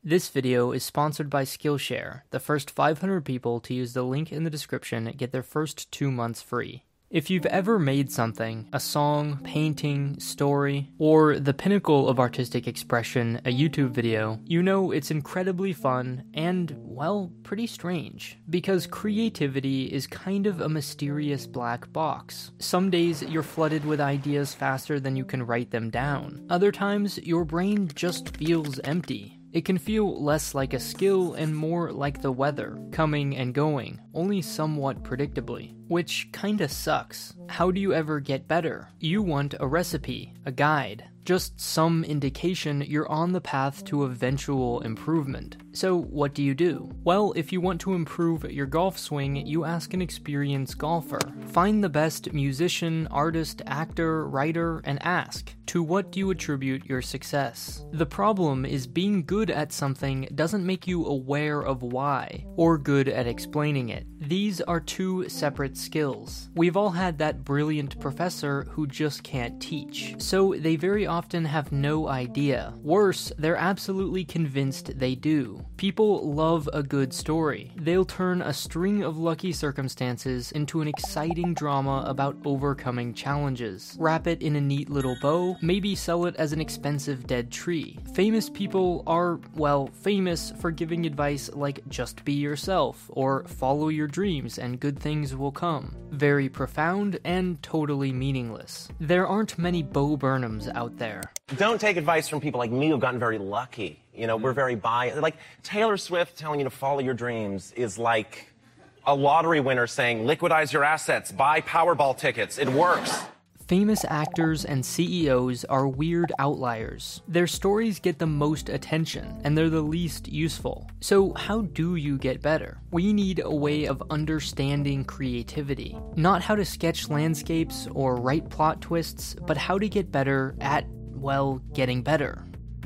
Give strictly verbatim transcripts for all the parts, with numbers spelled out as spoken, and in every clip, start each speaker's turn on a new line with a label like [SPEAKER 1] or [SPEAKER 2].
[SPEAKER 1] This video is sponsored by Skillshare. The first five hundred people to use the link in the description get their first two months free. If you've ever made something, a song, painting, story, or the pinnacle of artistic expression, a YouTube video, you know it's incredibly fun and, well, pretty strange. Because creativity is kind of a mysterious black box. Some days you're flooded with ideas faster than you can write them down. Other times your brain just feels empty. It can feel less like a skill and more like the weather, coming and going, only somewhat predictably. Which kinda sucks. How do you ever get better? You want a recipe, a guide, just some indication you're on the path to eventual improvement. So what do you do? Well, if you want to improve your golf swing, you ask an experienced golfer. Find the best musician, artist, actor, writer, and ask, to what do you attribute your success? The problem is being good at something doesn't make you aware of why, or good at explaining it. These are two separate skills. We've all had that brilliant professor who just can't teach, so they very often have no idea. Worse, they're absolutely convinced they do. People love a good story. They'll turn a string of lucky circumstances into an exciting drama about overcoming challenges. Wrap it in a neat little bow, maybe sell it as an expensive dead tree. Famous people are, well, famous for giving advice like just be yourself, or follow your dreams and good things will come. Very profound and totally meaningless. There aren't many Bo Burnhams out there.
[SPEAKER 2] Don't take advice from people like me who've gotten very lucky. You know, we're very biased. Like, Taylor Swift telling you to follow your dreams is like a lottery winner saying, liquidize your assets, buy Powerball tickets. It works.
[SPEAKER 1] Famous actors and C E Os are weird outliers. Their stories get the most attention, and they're the least useful. So how do you get better? We need a way of understanding creativity. Not how to sketch landscapes or write plot twists, but how to get better at, well, getting better.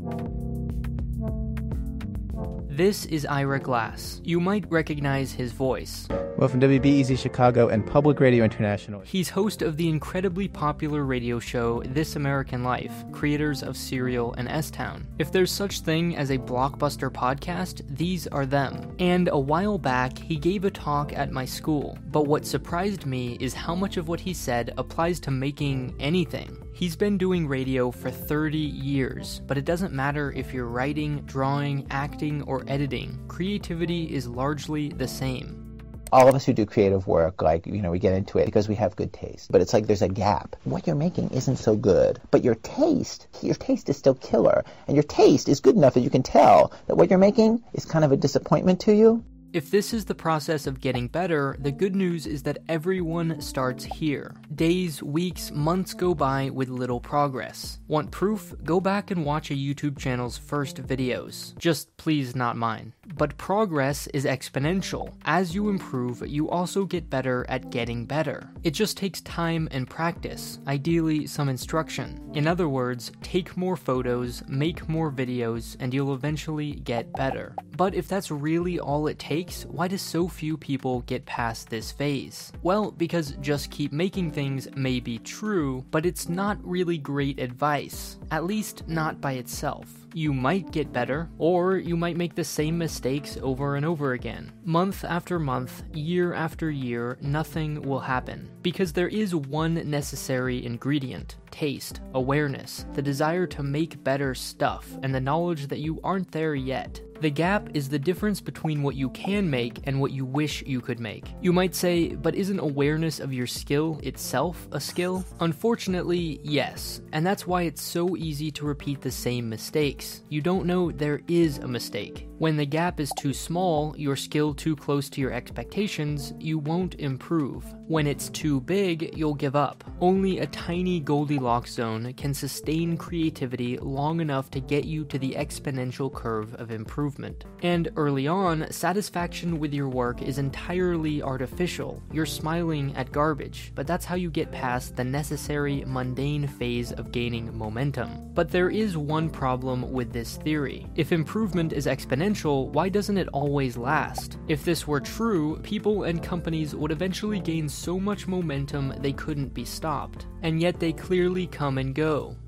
[SPEAKER 1] This is Ira Glass. You might recognize his voice.
[SPEAKER 3] Well, from W B E Z Chicago and Public Radio International.
[SPEAKER 1] He's host of the incredibly popular radio show This American Life, creators of Serial and S-Town. If there's such thing as a blockbuster podcast, these are them. And a while back, he gave a talk at my school. But what surprised me is how much of what he said applies to making anything. He's been doing radio for thirty years, but it doesn't matter if you're writing, drawing, acting, or editing. Creativity is largely the same.
[SPEAKER 4] All of us who do creative work, like, you know, we get into it because we have good taste. But it's like there's a gap. What you're making isn't so good. But your taste, your taste is still killer. And your taste is good enough that you can tell that what you're making is kind of a disappointment to you.
[SPEAKER 1] If this is the process of getting better, the good news is that everyone starts here. Days, weeks, months go by with little progress. Want proof? Go back and watch a YouTube channel's first videos. Just please not mine. But progress is exponential. As you improve, you also get better at getting better. It just takes time and practice, ideally some instruction. In other words, take more photos, make more videos, and you'll eventually get better. But if that's really all it takes, why do so few people get past this phase? Well, because just keep making things may be true, but it's not really great advice. At least not by itself. You might get better, or you might make the same mistakes over and over again. Month after month, year after year, nothing will happen. Because there is one necessary ingredient: taste, awareness, the desire to make better stuff, and the knowledge that you aren't there yet. The gap is the difference between what you can make and what you wish you could make. You might say, but isn't awareness of your skill itself a skill? Unfortunately, yes, and that's why it's so easy to repeat the same mistakes. You don't know there is a mistake. When the gap is too small, your skill too close to your expectations, you won't improve. When it's too big, you'll give up. Only a tiny Goldilocks zone can sustain creativity long enough to get you to the exponential curve of improvement. And early on, satisfaction with your work is entirely artificial. You're smiling at garbage, but that's how you get past the necessary mundane phase of gaining momentum. But there is one problem with this theory. If improvement is exponential, why doesn't it always last? If this were true, people and companies would eventually gain so much momentum they couldn't be stopped. And yet they clearly come and go.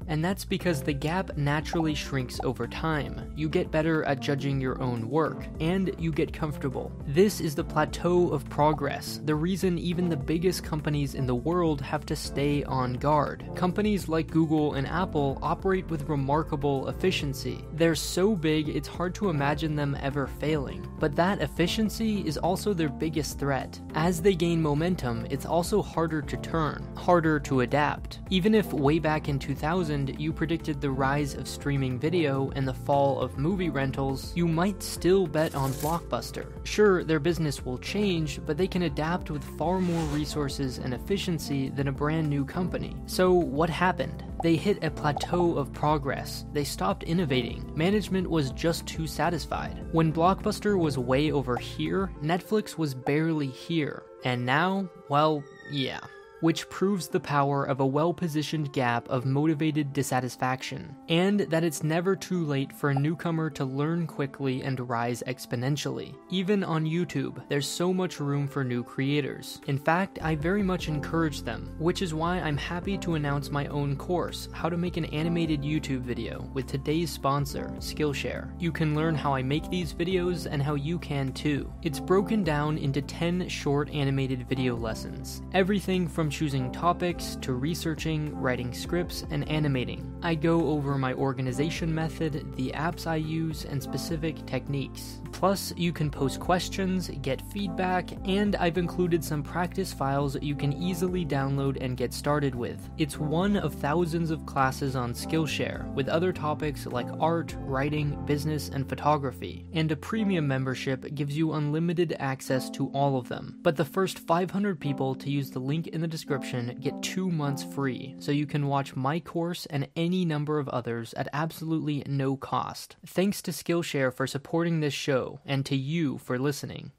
[SPEAKER 1] and that's because the gap naturally shrinks over time. You get better at judging your own work, and you get comfortable. This is the plateau of progress, the reason even the biggest companies in the world have to stay on guard. Companies like Google and Apple operate with remarkable efficiency. They're so big it's hard to imagine them ever failing. But that efficiency is also their biggest threat. As they gain momentum, it's also harder to turn, harder to adapt. Even if way back in two thousand you predicted the rise of streaming video and the fall of movie rentals, you might still bet on Blockbuster. Sure, their business will change, but they can adapt with far more resources and efficiency than a brand new company. So what happened? They hit a plateau of progress. They stopped innovating. Management was just too satisfied. When Blockbuster was way over here, Netflix was barely here. And now, well, yeah. Which proves the power of a well-positioned gap of motivated dissatisfaction, and that it's never too late for a newcomer to learn quickly and rise exponentially. Even on YouTube, there's so much room for new creators. In fact, I very much encourage them, which is why I'm happy to announce my own course, How to Make an Animated YouTube Video, with today's sponsor, Skillshare. You can learn how I make these videos and how you can too. It's broken down into ten short animated video lessons. Everything from choosing topics to researching, writing scripts, and animating. I go over my organization method, the apps I use, and specific techniques. Plus, you can post questions, get feedback, and I've included some practice files you can easily download and get started with. It's one of thousands of classes on Skillshare, with other topics like art, writing, business, and photography. And a premium membership gives you unlimited access to all of them. But the first five hundred people to use the link in the description get two months free, so you can watch my course and any number of others at absolutely no cost. Thanks to Skillshare for supporting this show, and to you for listening.